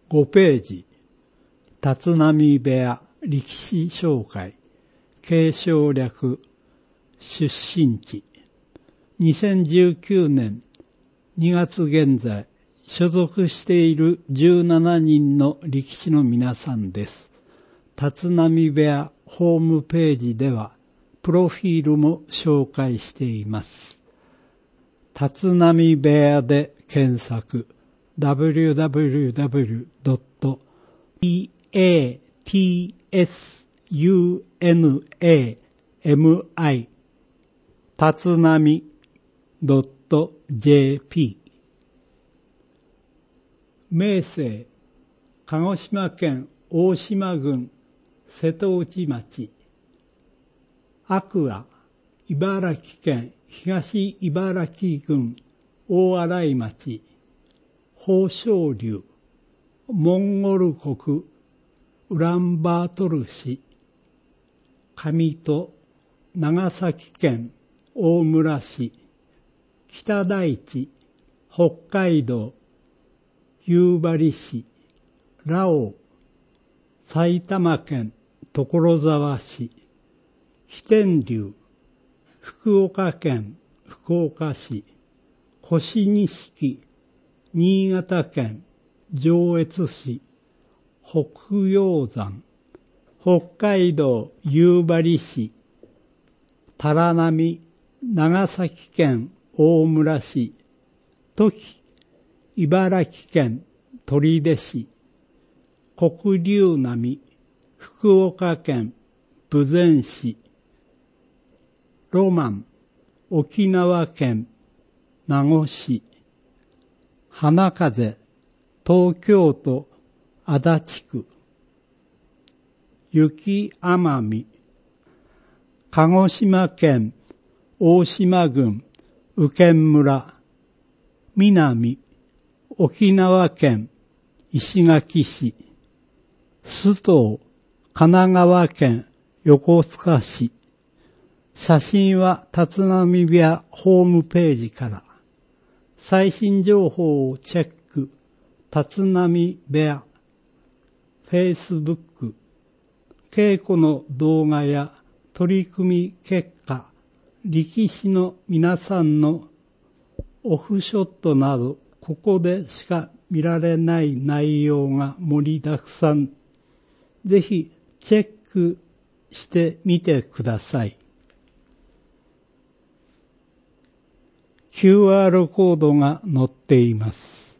5ページ、立浪部屋力士紹介、継承略、出身地。2019年2月現在、所属している17人の力士の皆さんです。立浪部屋ホームページでは、プロフィールも紹介しています。立浪部屋で検索。www.patsunami 立浪 .jp 名姓、鹿児島県大島郡瀬戸内町。天空、茨城県東茨城郡大洗町。宝生龍、モンゴル国ウランバートル市。上戸、長崎県大村市。北大地、北海道夕張市。ラオウ、埼玉県所沢市。飛天龍、福岡県福岡市。腰錦、新潟県上越市。北陽山、北海道夕張市。タ波、長崎県大村市。トキ、茨城県取手市。黒龍波、福岡県豊前市。ロマン、沖縄県名護市。花風、東京都足立区。雪奄美、鹿児島県大島郡宇検村。南、沖縄県石垣市。須藤、神奈川県横須賀市。写真は立浪部屋ホームページから。最新情報をチェック。立浪部屋。Facebook。稽古の動画や取り組み結果、力士の皆さんのオフショットなど、ここでしか見られない内容が盛りだくさん。ぜひチェックしてみてください。QR コードが載っています。